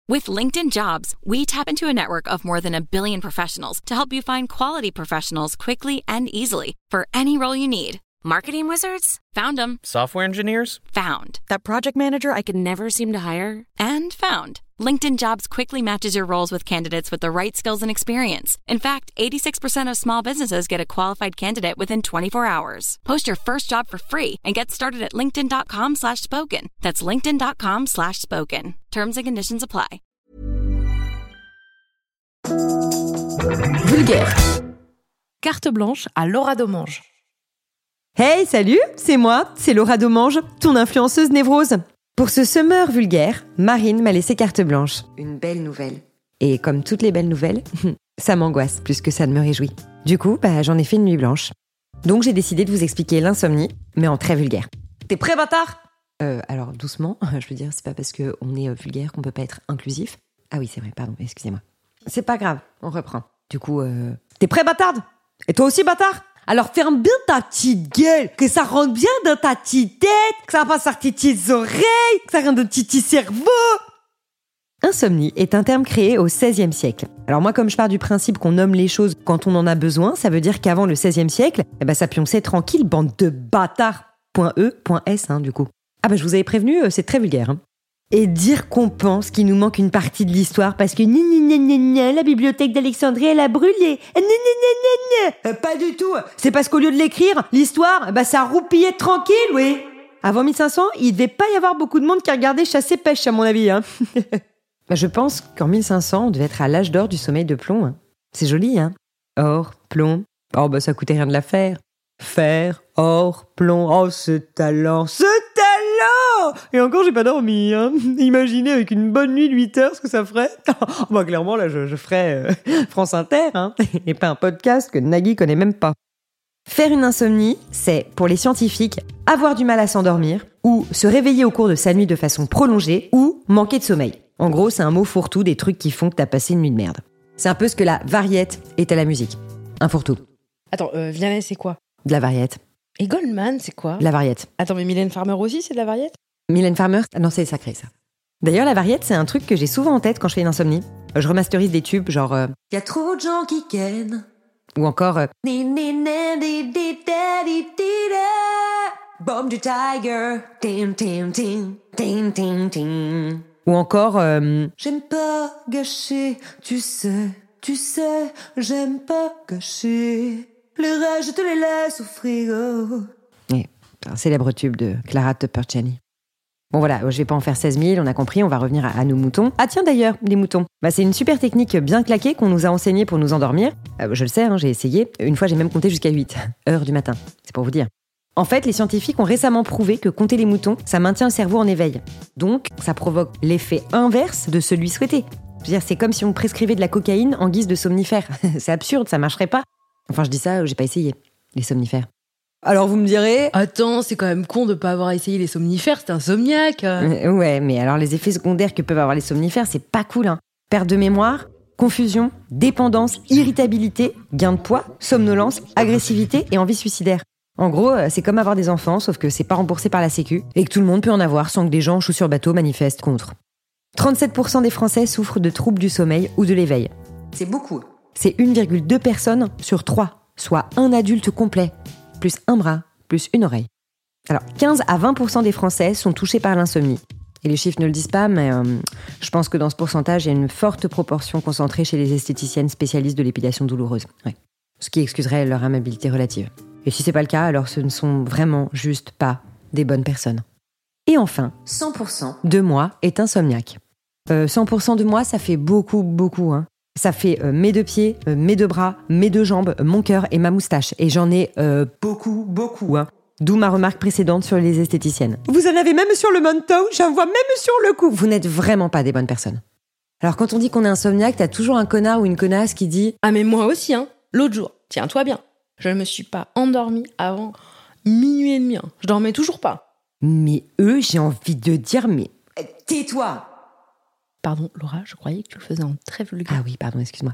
With LinkedIn Jobs, we tap into a network of more than 1 billion professionals to help you find quality professionals quickly and easily for any role you need. Marketing wizards? Found them. Software engineers? Found. That project manager I could never seem to hire? And found. LinkedIn Jobs quickly matches your roles with candidates with the right skills and experience. In fact, 86% of small businesses get a qualified candidate within 24 hours. Post your first job for free and get started at linkedin.com/spoken. That's linkedin.com/spoken. Terms and conditions apply. Vulgaire. Carte blanche à Laura Domange. Hey, salut, c'est moi, c'est Laura Domange, ton influenceuse névrose. Pour ce summer vulgaire, Marine m'a laissé carte blanche. Une belle nouvelle. Et comme toutes les belles nouvelles, ça m'angoisse plus que ça ne me réjouit. Du coup, j'en ai fait une nuit blanche. Donc j'ai décidé de vous expliquer l'insomnie, mais en très vulgaire. T'es prêt, bâtard ? Alors doucement, je veux dire, c'est pas parce qu'on est vulgaire qu'on peut pas être inclusif. Ah oui, c'est vrai, pardon, excusez-moi. C'est pas grave, on reprend. Du coup, t'es prêt, bâtarde ? Et toi aussi, bâtard ? Alors ferme bien ta petite gueule, que ça rentre bien dans ta petite tête, que ça passe sur tes petites oreilles, que ça rentre dans ton petit cerveau. Insomnie est un terme créé au XVIe siècle. Alors moi, comme je pars du principe qu'on nomme les choses quand on en a besoin, ça veut dire qu'avant le XVIe siècle, ça pionçait tranquille, bande de bâtards. .e.s, du coup. Je vous avais prévenu, c'est très vulgaire. Et dire qu'on pense qu'il nous manque une partie de l'histoire parce que la bibliothèque d'Alexandrie, elle a brûlé. Pas du tout. C'est parce qu'au lieu de l'écrire, l'histoire, ça roupillait tranquille, oui. Avant 1500, il devait pas y avoir beaucoup de monde qui regardait chasser-pêche, à mon avis. Je pense qu'en 1500, on devait être à l'âge d'or du sommeil de plomb. C'est joli, hein. Or, plomb. Ça coûtait rien de la faire. Fer, or, plomb. Oh, ce talent. Et encore, j'ai pas dormi, hein. Imaginez avec une bonne nuit de 8 heures ce que ça ferait. Clairement, là, je ferais France Inter, hein, et pas un podcast que Nagui connaît même pas. Faire une insomnie, c'est, pour les scientifiques, avoir du mal à s'endormir, ou se réveiller au cours de sa nuit de façon prolongée, ou manquer de sommeil. En gros, c'est un mot fourre-tout des trucs qui font que t'as passé une nuit de merde. C'est un peu ce que la variette est à la musique. Un fourre-tout. Attends, Vianney, c'est quoi ? De la variette. Et Goldman, c'est quoi ? De la variette. Attends, mais Mylène Farmer aussi, c'est de la variette ? Mylène Farmer, non, c'est sacré, ça. D'ailleurs, la variette, c'est un truc que j'ai souvent en tête quand je fais une insomnie. Je remasterise des tubes, genre... Y a trop de gens qui kennent. Ou encore... Bomb du Tiger. Ou encore... J'aime pas gâcher, tu sais, j'aime pas gâcher. Les rêves, je te les laisse au frigo. Un célèbre tube de Clara Tupper-Channy. Bon voilà, je vais pas en faire 16 000, on a compris, on va revenir à nos moutons. Ah tiens d'ailleurs, les moutons. C'est une super technique bien claquée qu'on nous a enseignée pour nous endormir. Je le sais, j'ai essayé. Une fois, j'ai même compté jusqu'à 8 heures du matin. C'est pour vous dire. En fait, les scientifiques ont récemment prouvé que compter les moutons, ça maintient le cerveau en éveil. Donc, ça provoque l'effet inverse de celui souhaité. Je veux dire, c'est comme si on prescrivait de la cocaïne en guise de somnifère. C'est absurde, ça marcherait pas. Enfin, je dis ça, j'ai pas essayé, les somnifères. Alors vous me direz... Attends, c'est quand même con de pas avoir essayé les somnifères, c'est insomniaque. Ouais, mais alors les effets secondaires que peuvent avoir les somnifères, c'est pas cool, hein. Perte de mémoire, confusion, dépendance, irritabilité, gain de poids, somnolence, agressivité et envie suicidaire. En gros, c'est comme avoir des enfants, sauf que c'est pas remboursé par la Sécu et que tout le monde peut en avoir sans que des gens en chaussures bateau manifestent contre. 37% des Français souffrent de troubles du sommeil ou de l'éveil. C'est beaucoup. C'est 1,2 personnes sur 3, soit un adulte complet, plus un bras, plus une oreille. Alors, 15 à 20% des Français sont touchés par l'insomnie. Et les chiffres ne le disent pas, mais je pense que dans ce pourcentage, il y a une forte proportion concentrée chez les esthéticiennes spécialistes de l'épilation douloureuse. Ouais. Ce qui excuserait leur amabilité relative. Et si c'est pas le cas, alors ce ne sont vraiment juste pas des bonnes personnes. Et enfin, 100% de moi est insomniaque. 100% de moi, ça fait beaucoup, hein. Ça fait mes 2 pieds, mes 2 bras, mes 2 jambes, mon cœur et ma moustache. Et j'en ai beaucoup, hein. D'où ma remarque précédente sur les esthéticiennes. Vous en avez même sur le menton, j'en vois même sur le cou. Vous n'êtes vraiment pas des bonnes personnes. Alors quand on dit qu'on est insomniaque, t'as toujours un connard ou une connasse qui dit « Ah mais moi aussi, hein. L'autre jour, tiens-toi bien. Je ne me suis pas endormie avant 00h30, hein. Je dormais toujours pas. » Mais eux, j'ai envie de dire, mais tais-toi. Pardon, Laura, je croyais que tu le faisais en très vulgaire. Ah oui, pardon, excuse-moi.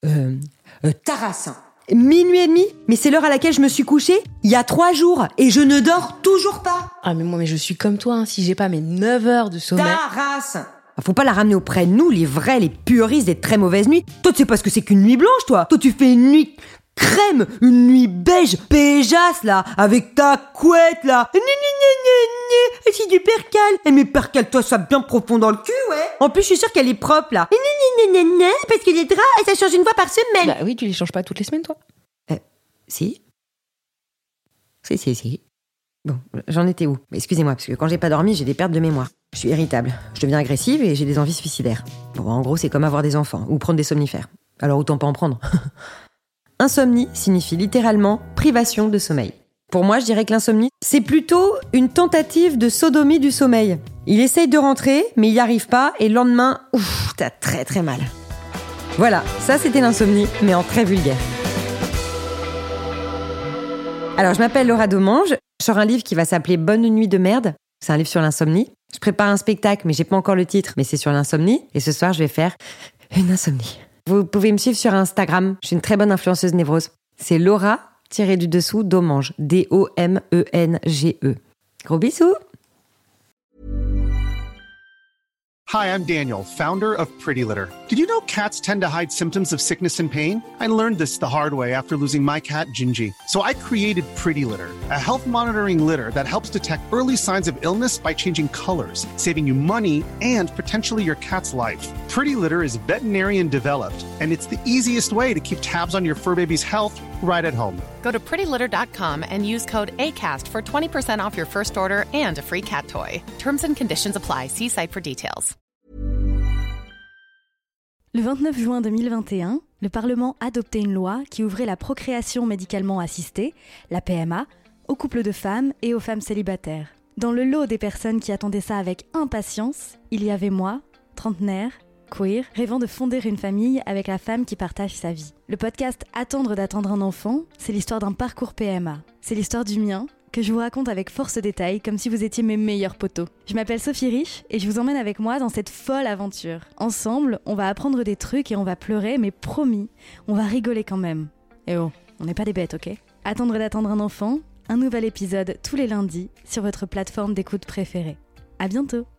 Tarassin. 00h30, mais c'est l'heure à laquelle je me suis couchée il y a 3 jours et je ne dors toujours pas. Ah mais moi, je suis comme toi, hein. Si j'ai pas mes 9 heures de sommeil... Ta race. Faut pas la ramener auprès de nous, les vrais, les puristes des très mauvaises nuits. Toi, tu sais pas ce que c'est qu'une nuit blanche, toi. Toi, tu fais une nuit crème, une nuit beige, péjasse, là, avec ta couette, là. C'est du percal. Mais percale-toi ça bien profond dans le cul, ouais. En plus, je suis sûre qu'elle est propre, là. Parce que les draps, ça change une fois par semaine. Bah oui, tu les changes pas toutes les semaines, toi. Si. Si. Bon, j'en étais où ? Excusez-moi, parce que quand j'ai pas dormi, j'ai des pertes de mémoire. Je suis irritable, je deviens agressive et j'ai des envies suicidaires. Bon, en gros, c'est comme avoir des enfants ou prendre des somnifères. Alors autant pas en prendre. Insomnie signifie littéralement privation de sommeil. Pour moi, je dirais que l'insomnie, c'est plutôt une tentative de sodomie du sommeil. Il essaye de rentrer, mais il n'y arrive pas, et le lendemain, t'as très très mal. Voilà, ça c'était l'insomnie, mais en très vulgaire. Alors, je m'appelle Laura Domange, je sors un livre qui va s'appeler Bonne nuit de merde. C'est un livre sur l'insomnie. Je prépare un spectacle, mais j'ai pas encore le titre, mais c'est sur l'insomnie. Et ce soir, je vais faire une insomnie. Vous pouvez me suivre sur Instagram. Je suis une très bonne influenceuse névrose. C'est Laura-Domange. D-O-M-E-N-G-E. Gros bisous. Hi, I'm Daniel, founder of Pretty Litter. Did you know cats tend to hide symptoms of sickness and pain? I learned this the hard way after losing my cat, Gingy. So I created Pretty Litter, a health monitoring litter that helps detect early signs of illness by changing colors, saving you money and potentially your cat's life. Pretty Litter is veterinarian developed, and it's the easiest way to keep tabs on your fur baby's health right at home. Go to prettylitter.com and use code ACAST for 20% off your first order and a free cat toy. Terms and conditions apply. See site for details. Le 29 juin 2021, le Parlement adoptait une loi qui ouvrait la procréation médicalement assistée, la PMA, aux couples de femmes et aux femmes célibataires. Dans le lot des personnes qui attendaient ça avec impatience, il y avait moi, trentenaire, queer, rêvant de fonder une famille avec la femme qui partage sa vie. Le podcast Attendre d'attendre un enfant, c'est l'histoire d'un parcours PMA. C'est l'histoire du mien, que je vous raconte avec force détail, comme si vous étiez mes meilleurs potos. Je m'appelle Sophie Rich et je vous emmène avec moi dans cette folle aventure. Ensemble, on va apprendre des trucs et on va pleurer, mais promis, on va rigoler quand même. Et oh, on n'est pas des bêtes, ok ? Attendre d'attendre un enfant, un nouvel épisode tous les lundis sur votre plateforme d'écoute préférée. À bientôt.